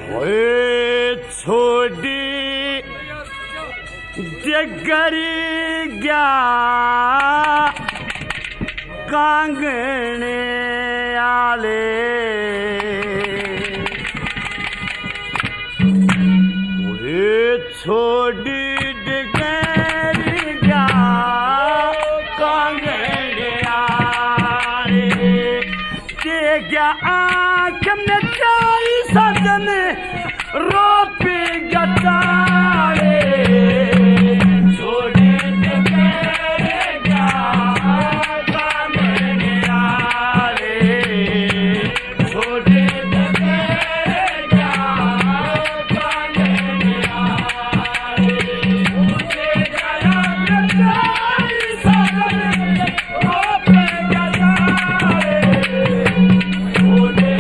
ओए छोड़ी जगरी गया कांगने आले ओए छोड़ी जगरी गया कांगने आले ते गया आंख में चाई सजन रोपी गतारे छोड़े गया कांगने आले छोड़े गया कांगने आले मुझे गया गताई सजन रोपी गतारे छोड़े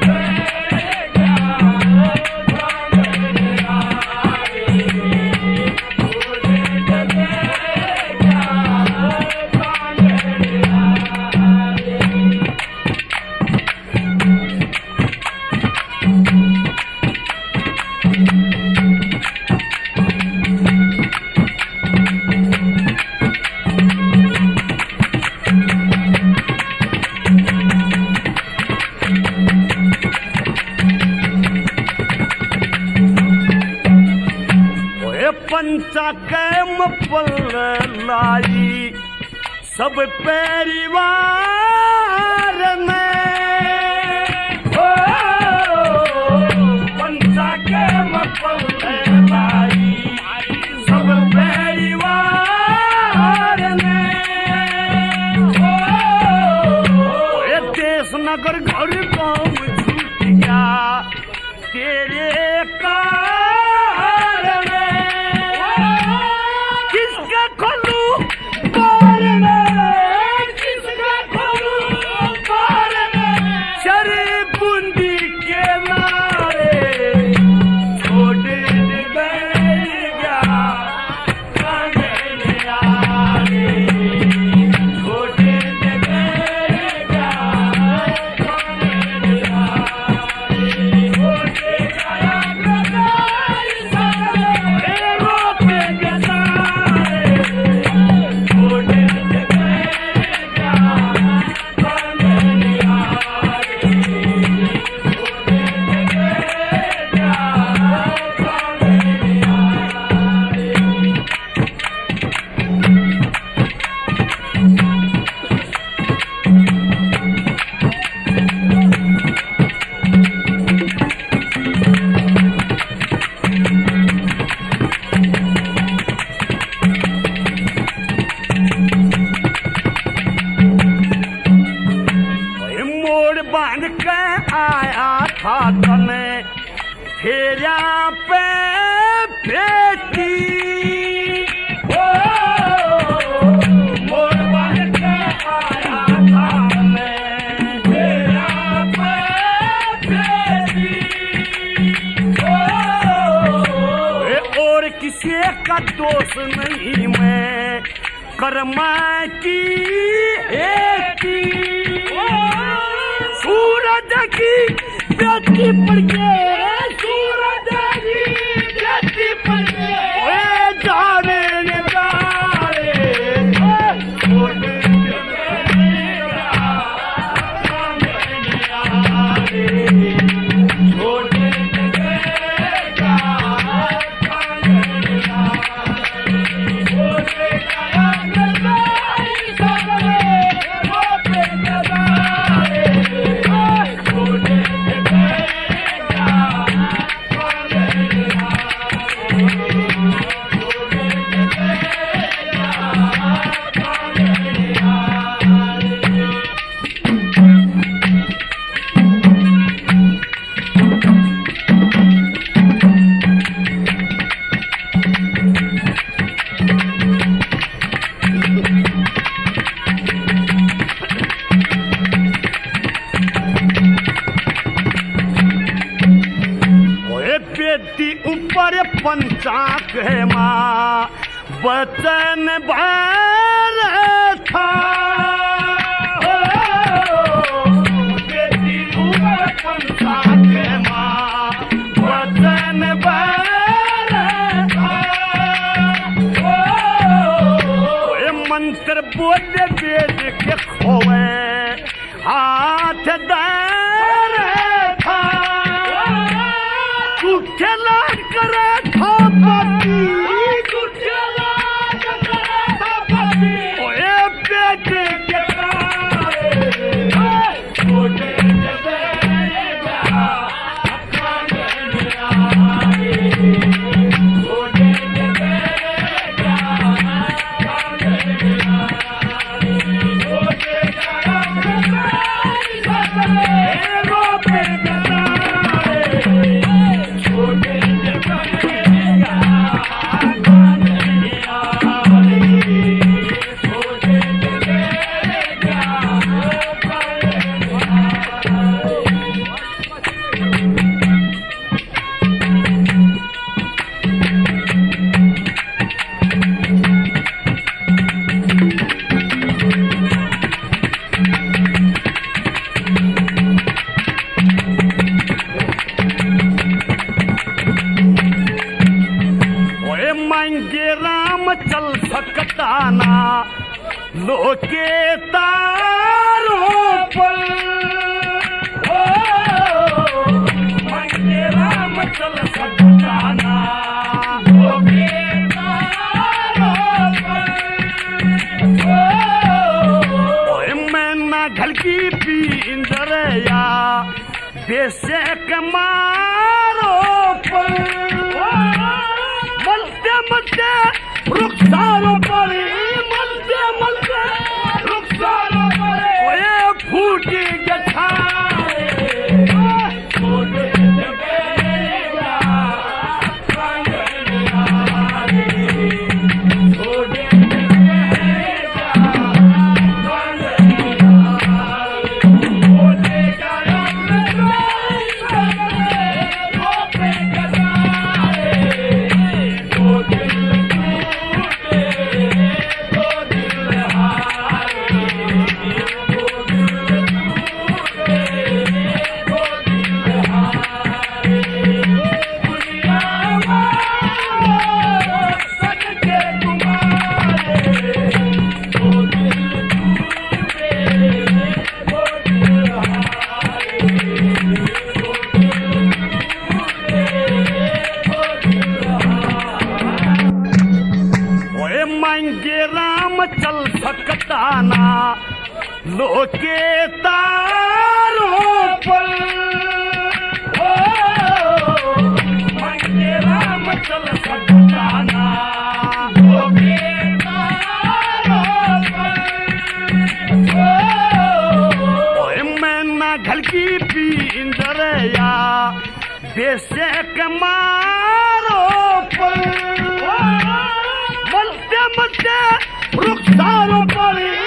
पंचा कैम पल लाई सब परिवार में पंचा कैम पल लाई सब परिवार में देश नगर घर गाँव छूट गया तेरे कार में बांध के आया था तने फेरा पे बेटी मोर बांध के आया था तने फेरा पे बेटी और किसी का दोष नहीं मैं कर्मा की सूरज की बेटी पड़ गए सूरज की बेटी पड़ गए जाने ऊपर पंचाक है माँ वचन भर था बेटी ऊपर पंचाक है माँ देश के मारो पर मलते मलते रुखसारों पर मलते मलते रुखसारों पर ओए फूटी गछाए मांगे राम चल सकता ना लोके तारों पर मांगे राम चल सकता ना लोके तारों पर मैं ना घल की पींदरिया देश के मारो पर मलते मलते रुखसारों पर